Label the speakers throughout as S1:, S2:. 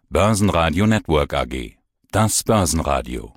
S1: Börsenradio Network AG. Das Börsenradio.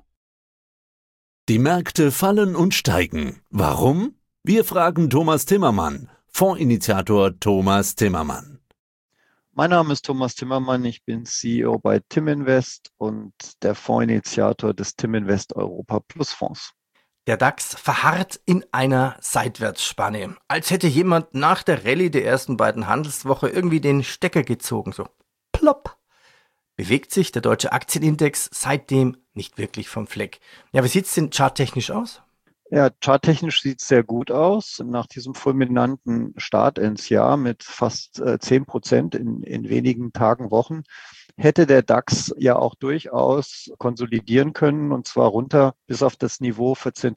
S2: Die Märkte fallen und steigen. Warum? Wir fragen Thomas Timmermann, Fondsinitiator Thomas Timmermann.
S3: Mein Name ist Thomas Timmermann, ich bin CEO bei Timinvest und der Fondsinitiator des Timinvest Europa Plus Fonds.
S4: Der DAX verharrt in einer Seitwärtsspanne, als hätte jemand nach der Rallye der ersten beiden Handelswoche irgendwie den Stecker gezogen, so plopp. Bewegt sich der deutsche Aktienindex seitdem nicht wirklich vom Fleck. Ja, wie sieht es denn charttechnisch aus?
S3: Ja, charttechnisch sieht es sehr gut aus. Nach diesem fulminanten Start ins Jahr mit fast 10% in wenigen Tagen, Wochen, hätte der DAX ja auch durchaus konsolidieren können, und zwar runter bis auf das Niveau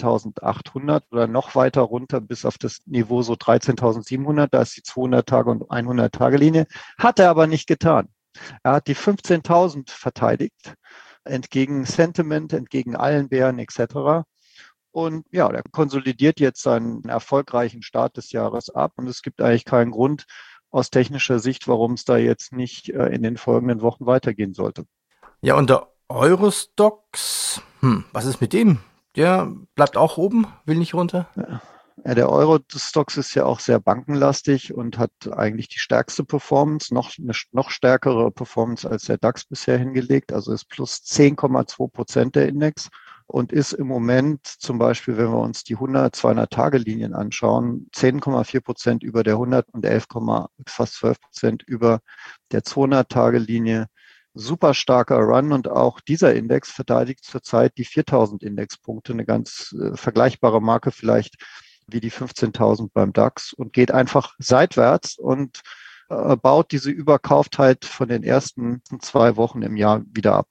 S3: 14.800 oder noch weiter runter bis auf das Niveau so 13.700. Da ist die 200-Tage- und 100-Tage-Linie. Hat er aber nicht getan. Er hat die 15.000 verteidigt, entgegen Sentiment, entgegen allen Bären etc. Und ja, der konsolidiert jetzt seinen erfolgreichen Start des Jahres ab. Und es gibt eigentlich keinen Grund aus technischer Sicht, warum es da jetzt nicht in den folgenden Wochen weitergehen sollte.
S4: Ja, und der Eurostoxx, was ist mit dem? Der bleibt auch oben, will nicht runter?
S3: Ja, der Eurostoxx ist ja auch sehr bankenlastig und hat eigentlich die stärkste Performance, noch stärkere Performance als der DAX bisher hingelegt. Also ist plus 10,2% der Index und ist im Moment zum Beispiel, wenn wir uns die 100-200-Tage-Linien anschauen, 10,4% über der 100 und fast 12% über der 200-Tage-Linie. Super starker Run, und auch dieser Index verteidigt zurzeit die 4.000 Indexpunkte, eine ganz vergleichbare Marke vielleicht wie die 15.000 beim DAX, und geht einfach seitwärts und baut diese Überkauftheit von den ersten 2 Wochen im Jahr wieder ab.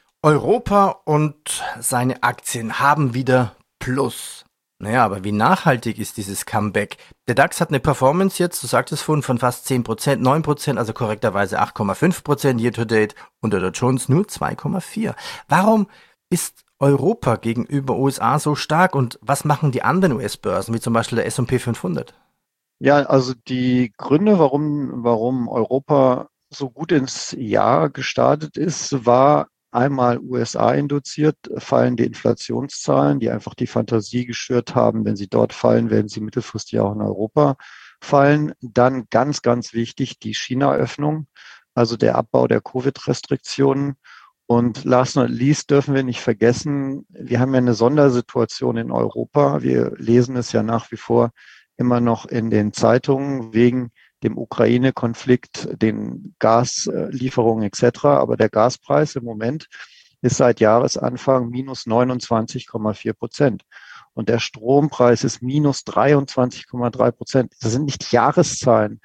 S4: Europa und seine Aktien haben wieder Plus. Naja, aber wie nachhaltig ist dieses Comeback? Der DAX hat eine Performance jetzt, du sagtest vorhin, von fast 10%, 9%, also korrekterweise 8,5% year to date, und der Dow Jones nur 2,4%. Warum ist Europa gegenüber USA so stark, und was machen die anderen US-Börsen, wie zum Beispiel der S&P 500?
S3: Ja, also die Gründe, warum Europa so gut ins Jahr gestartet ist, war einmal USA induziert, fallende Inflationszahlen, die einfach die Fantasie geschürt haben, wenn sie dort fallen, werden sie mittelfristig auch in Europa fallen. Dann ganz, ganz wichtig, die China-Öffnung, also der Abbau der Covid-Restriktionen. Und last not least dürfen wir nicht vergessen, wir haben ja eine Sondersituation in Europa. Wir lesen es ja nach wie vor immer noch in den Zeitungen wegen dem Ukraine-Konflikt, den Gaslieferungen etc. Aber der Gaspreis im Moment ist seit Jahresanfang minus 29,4%. Und der Strompreis ist minus 23,3%. Das sind nicht Jahreszahlen.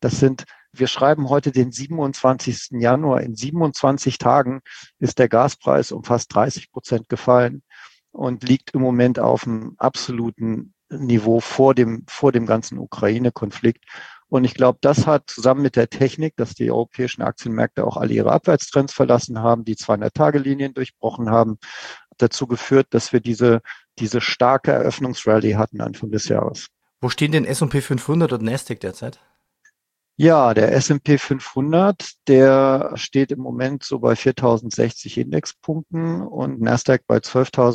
S3: Wir schreiben heute den 27. Januar. In 27 Tagen ist der Gaspreis um fast 30% gefallen und liegt im Moment auf einem absoluten Niveau vor dem ganzen Ukraine-Konflikt. Und ich glaube, das hat zusammen mit der Technik, dass die europäischen Aktienmärkte auch alle ihre Abwärtstrends verlassen haben, die 200-Tage-Linien durchbrochen haben, dazu geführt, dass wir diese starke Eröffnungsrallye hatten Anfang des Jahres.
S4: Wo stehen denn S&P 500 und Nasdaq derzeit?
S3: Ja, der S&P 500, der steht im Moment so bei 4.060 Indexpunkten und Nasdaq bei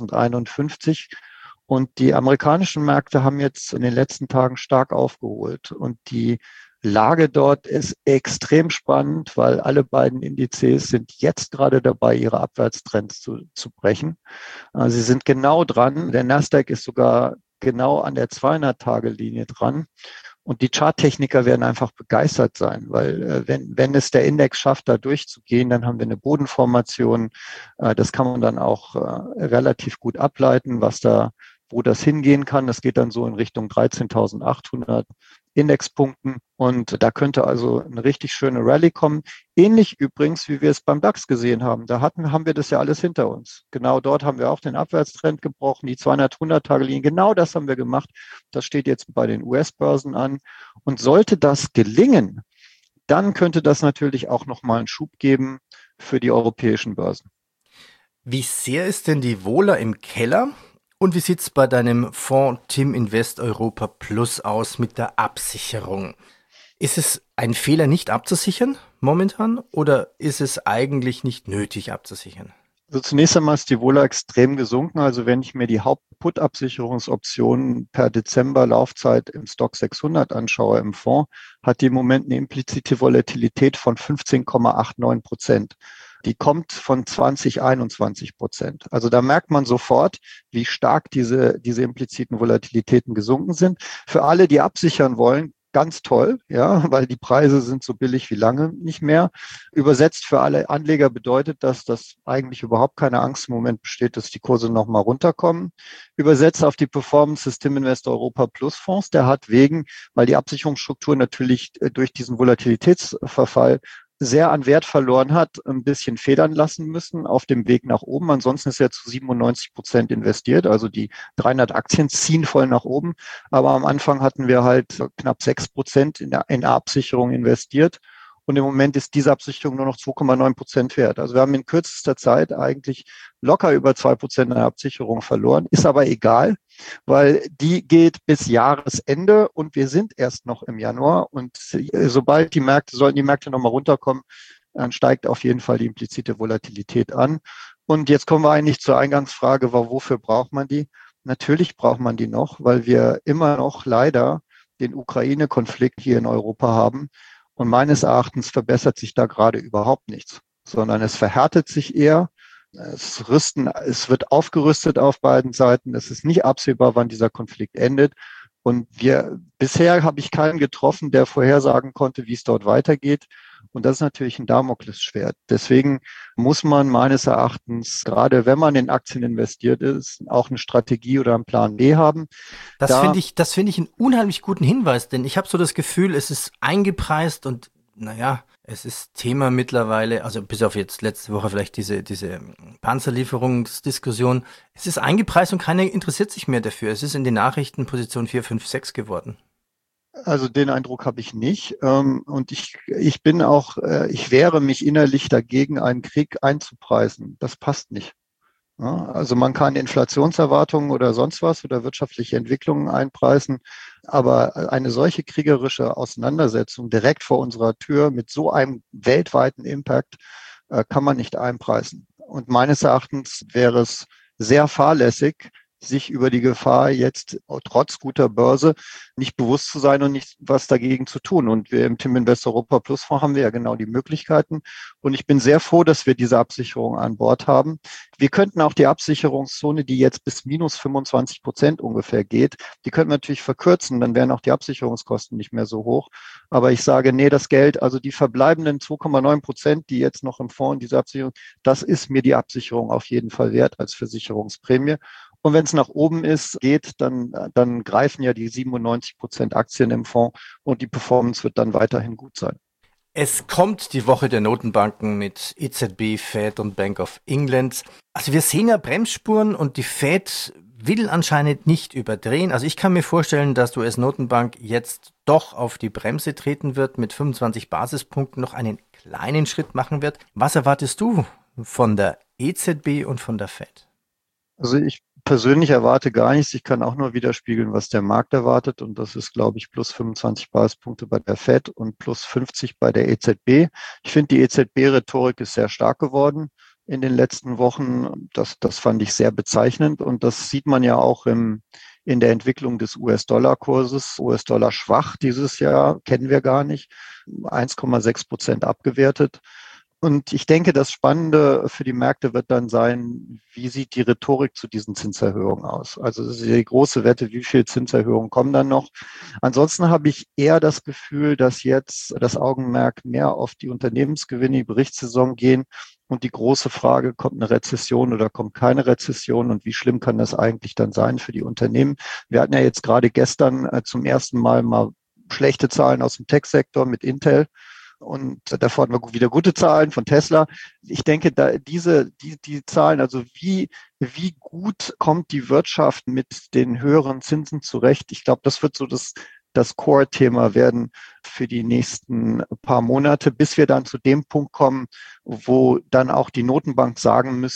S3: 12.051. Und die amerikanischen Märkte haben jetzt in den letzten Tagen stark aufgeholt. Und die Lage dort ist extrem spannend, weil alle beiden Indizes sind jetzt gerade dabei, ihre Abwärtstrends zu brechen. Sie sind genau dran. Der Nasdaq ist sogar genau an der 200-Tage-Linie dran. Und die Charttechniker werden einfach begeistert sein, weil wenn es der Index schafft, da durchzugehen, dann haben wir eine Bodenformation. Das kann man dann auch relativ gut ableiten, wo das hingehen kann. Das geht dann so in Richtung 13.800 Indexpunkten. Und da könnte also eine richtig schöne Rallye kommen. Ähnlich übrigens, wie wir es beim DAX gesehen haben. Haben wir das ja alles hinter uns. Genau dort haben wir auch den Abwärtstrend gebrochen, die 200-100-Tage-Linien. Genau das haben wir gemacht. Das steht jetzt bei den US-Börsen an. Und sollte das gelingen, dann könnte das natürlich auch nochmal einen Schub geben für die europäischen Börsen.
S4: Wie sehr ist denn die Vola im Keller? Und wie sieht es bei deinem Fonds Timinvest Europa Plus aus mit der Absicherung? Ist es ein Fehler, nicht abzusichern momentan oder ist es eigentlich nicht nötig abzusichern?
S3: Also zunächst einmal ist die Vola extrem gesunken. Also wenn ich mir die Haupt-Put-Absicherungsoptionen per Dezember Laufzeit im Stock 600 anschaue im Fonds, hat die im Moment eine implizite Volatilität von 15,89%. Die kommt von 2021%. Also da merkt man sofort, wie stark diese impliziten Volatilitäten gesunken sind. Für alle, die absichern wollen, ganz toll, ja, weil die Preise sind so billig wie lange nicht mehr. Übersetzt für alle Anleger bedeutet das, dass eigentlich überhaupt keine Angst im Moment besteht, dass die Kurse nochmal runterkommen. Übersetzt auf die Performance System Invest Europa Plus Fonds, der hat weil die Absicherungsstruktur natürlich durch diesen Volatilitätsverfall sehr an Wert verloren hat, ein bisschen federn lassen müssen auf dem Weg nach oben. Ansonsten ist er zu 97% investiert. Also die 300 Aktien ziehen voll nach oben. Aber am Anfang hatten wir halt knapp 6% in Absicherung investiert. Und im Moment ist diese Absicherung nur noch 2,9% wert. Also wir haben in kürzester Zeit eigentlich locker über 2% der Absicherung verloren. Ist aber egal, weil die geht bis Jahresende und wir sind erst noch im Januar. Und sobald sollten die Märkte nochmal runterkommen, dann steigt auf jeden Fall die implizite Volatilität an. Und jetzt kommen wir eigentlich zur Eingangsfrage, wofür braucht man die? Natürlich braucht man die noch, weil wir immer noch leider den Ukraine-Konflikt hier in Europa haben. Und meines Erachtens verbessert sich da gerade überhaupt nichts, sondern es verhärtet sich eher. Es wird aufgerüstet auf beiden Seiten. Es ist nicht absehbar, wann dieser Konflikt endet. Und bisher habe ich keinen getroffen, der vorhersagen konnte, wie es dort weitergeht. Und das ist natürlich ein Damoklesschwert. Deswegen muss man meines Erachtens, gerade wenn man in Aktien investiert ist, auch eine Strategie oder einen Plan B haben.
S4: Das finde ich einen unheimlich guten Hinweis, denn ich habe so das Gefühl, es ist eingepreist und naja, es ist Thema mittlerweile, also bis auf jetzt letzte Woche vielleicht diese Panzerlieferungsdiskussion. Es ist eingepreist und keiner interessiert sich mehr dafür. Es ist in den Nachrichten Position 4, 5, 6 geworden.
S3: Also den Eindruck habe ich nicht. Und ich wehre mich innerlich dagegen, einen Krieg einzupreisen. Das passt nicht. Ja, also man kann Inflationserwartungen oder sonst was oder wirtschaftliche Entwicklungen einpreisen, aber eine solche kriegerische Auseinandersetzung direkt vor unserer Tür mit so einem weltweiten Impact kann man nicht einpreisen. Und meines Erachtens wäre es sehr fahrlässig, sich über die Gefahr jetzt trotz guter Börse nicht bewusst zu sein und nicht was dagegen zu tun. Und wir im Tim Invest Europa Plus Fonds haben wir ja genau die Möglichkeiten. Und ich bin sehr froh, dass wir diese Absicherung an Bord haben. Wir könnten auch die Absicherungszone, die jetzt bis minus 25% ungefähr geht, die könnten wir natürlich verkürzen. Dann wären auch die Absicherungskosten nicht mehr so hoch. Aber ich sage, nee, das Geld, also die verbleibenden 2,9%, die jetzt noch im Fonds, diese Absicherung, das ist mir die Absicherung auf jeden Fall wert als Versicherungsprämie. Und wenn es nach oben geht, dann greifen ja die 97% Aktien im Fonds und die Performance wird dann weiterhin gut sein.
S4: Es kommt die Woche der Notenbanken mit EZB, Fed und Bank of England. Also wir sehen ja Bremsspuren und die Fed will anscheinend nicht überdrehen. Also ich kann mir vorstellen, dass die US-Notenbank jetzt doch auf die Bremse treten wird, mit 25 Basispunkten noch einen kleinen Schritt machen wird. Was erwartest du von der EZB und von der Fed?
S3: Also ich persönlich erwarte gar nichts. Ich kann auch nur widerspiegeln, was der Markt erwartet. Und das ist, glaube ich, plus 25 Basispunkte bei der Fed und plus 50 bei der EZB. Ich finde, die EZB-Rhetorik ist sehr stark geworden in den letzten Wochen. Das fand ich sehr bezeichnend. Und das sieht man ja auch in der Entwicklung des US-Dollar-Kurses. US-Dollar schwach dieses Jahr, kennen wir gar nicht. 1,6% abgewertet. Und ich denke, das Spannende für die Märkte wird dann sein, wie sieht die Rhetorik zu diesen Zinserhöhungen aus? Also das ist die große Wette, wie viel Zinserhöhungen kommen dann noch? Ansonsten habe ich eher das Gefühl, dass jetzt das Augenmerk mehr auf die Unternehmensgewinne, die Berichtssaison gehen und die große Frage, kommt eine Rezession oder kommt keine Rezession und wie schlimm kann das eigentlich dann sein für die Unternehmen? Wir hatten ja jetzt gerade gestern zum ersten mal schlechte Zahlen aus dem Tech-Sektor mit Intel. Und davor hatten wir wieder gute Zahlen von Tesla. Ich denke, die Zahlen, also wie gut kommt die Wirtschaft mit den höheren Zinsen zurecht? Ich glaube, das wird so das Core-Thema werden für die nächsten paar Monate, bis wir dann zu dem Punkt kommen, wo dann auch die Notenbank sagen müssen,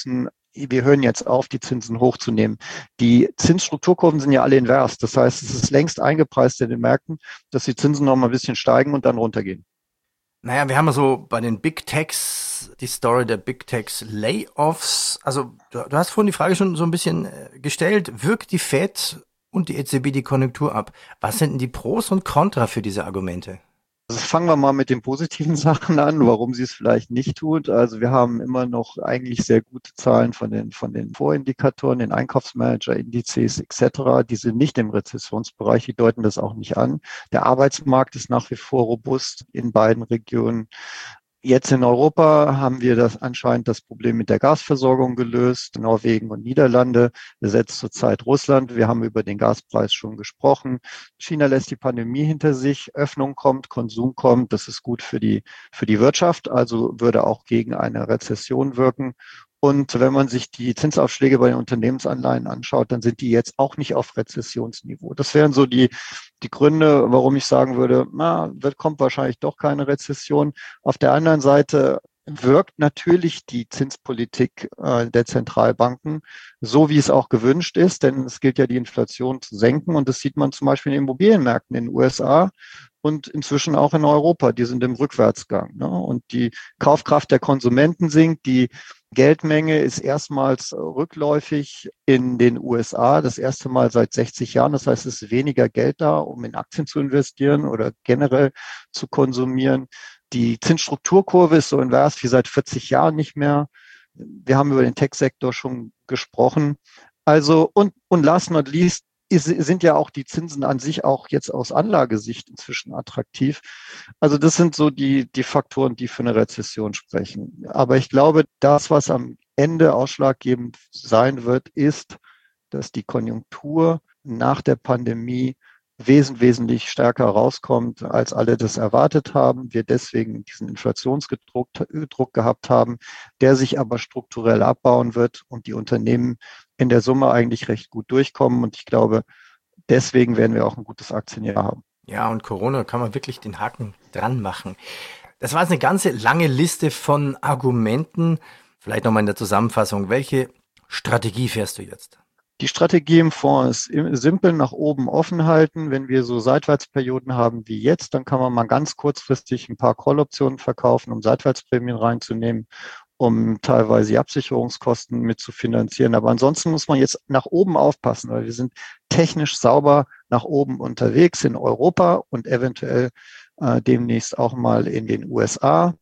S3: wir hören jetzt auf, die Zinsen hochzunehmen. Die Zinsstrukturkurven sind ja alle invers. Das heißt, es ist längst eingepreist in den Märkten, dass die Zinsen noch mal ein bisschen steigen und dann runtergehen.
S4: Naja, wir haben ja so bei den Big Techs die Story der Big Techs Layoffs. Also du hast vorhin die Frage schon so ein bisschen gestellt. Wirkt die Fed und die EZB die Konjunktur ab? Was sind denn die Pros und Contra für diese Argumente?
S3: Also fangen wir mal mit den positiven Sachen an, warum sie es vielleicht nicht tut. Also wir haben immer noch eigentlich sehr gute Zahlen von den Vorindikatoren, den Einkaufsmanager-Indizes etc. Die sind nicht im Rezessionsbereich, die deuten das auch nicht an. Der Arbeitsmarkt ist nach wie vor robust in beiden Regionen. Jetzt in Europa haben wir anscheinend das Problem mit der Gasversorgung gelöst. Norwegen und Niederlande besetzt zurzeit Russland. Wir haben über den Gaspreis schon gesprochen. China lässt die Pandemie hinter sich. Öffnung kommt, Konsum kommt. Das ist gut für die Wirtschaft, also würde auch gegen eine Rezession wirken. Und wenn man sich die Zinsaufschläge bei den Unternehmensanleihen anschaut, dann sind die jetzt auch nicht auf Rezessionsniveau. Das wären so die Gründe, warum ich sagen würde, kommt wahrscheinlich doch keine Rezession. Auf der anderen Seite wirkt natürlich die Zinspolitik der Zentralbanken so, wie es auch gewünscht ist, denn es gilt ja, die Inflation zu senken. Und das sieht man zum Beispiel in den Immobilienmärkten in den USA und inzwischen auch in Europa. Die sind im Rückwärtsgang, ne? Und die Kaufkraft der Konsumenten sinkt, die Geldmenge ist erstmals rückläufig in den USA, das erste Mal seit 60 Jahren. Das heißt, es ist weniger Geld da, um in Aktien zu investieren oder generell zu konsumieren. Die Zinsstrukturkurve ist so invers wie seit 40 Jahren nicht mehr. Wir haben über den Tech-Sektor schon gesprochen. Also, und last not least, sind ja auch die Zinsen an sich auch jetzt aus Anlagesicht inzwischen attraktiv. Also das sind so die Faktoren, die für eine Rezession sprechen. Aber ich glaube, das, was am Ende ausschlaggebend sein wird, ist, dass die Konjunktur nach der Pandemie wesentlich stärker rauskommt, als alle das erwartet haben. Wir deswegen diesen Inflationsdruck gehabt haben, der sich aber strukturell abbauen wird und die Unternehmen in der Summe eigentlich recht gut durchkommen. Und ich glaube, deswegen werden wir auch ein gutes Aktienjahr haben.
S4: Ja, und Corona kann man wirklich den Haken dran machen. Das war jetzt eine ganze lange Liste von Argumenten. Vielleicht nochmal in der Zusammenfassung. Welche Strategie fährst du jetzt?
S3: Die Strategie im Fonds ist simpel, nach oben offen halten. Wenn wir so Seitwärtsperioden haben wie jetzt, dann kann man mal ganz kurzfristig ein paar Call-Optionen verkaufen, um Seitwärtsprämien reinzunehmen, um teilweise die Absicherungskosten mit zu finanzieren. Aber ansonsten muss man jetzt nach oben aufpassen, weil wir sind technisch sauber nach oben unterwegs in Europa und eventuell demnächst auch mal in den USA.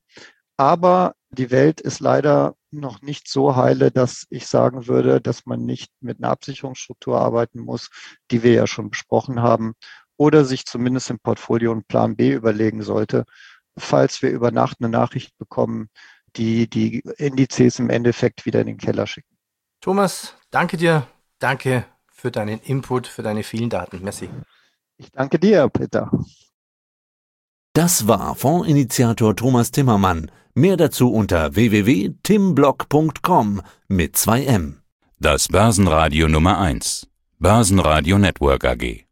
S3: Aber die Welt ist leider noch nicht so heile, dass ich sagen würde, dass man nicht mit einer Absicherungsstruktur arbeiten muss, die wir ja schon besprochen haben, oder sich zumindest im Portfolio einen Plan B überlegen sollte, falls wir über Nacht eine Nachricht bekommen, die Indizes im Endeffekt wieder in den Keller schicken.
S4: Thomas, danke dir. Danke für deinen Input, für deine vielen Daten. Merci.
S3: Ich danke dir, Peter.
S2: Das war Fondsinitiator Thomas Timmermann. Mehr dazu unter www.timblock.com mit 2M.
S1: Das Börsenradio Nummer 1. Börsenradio Network AG.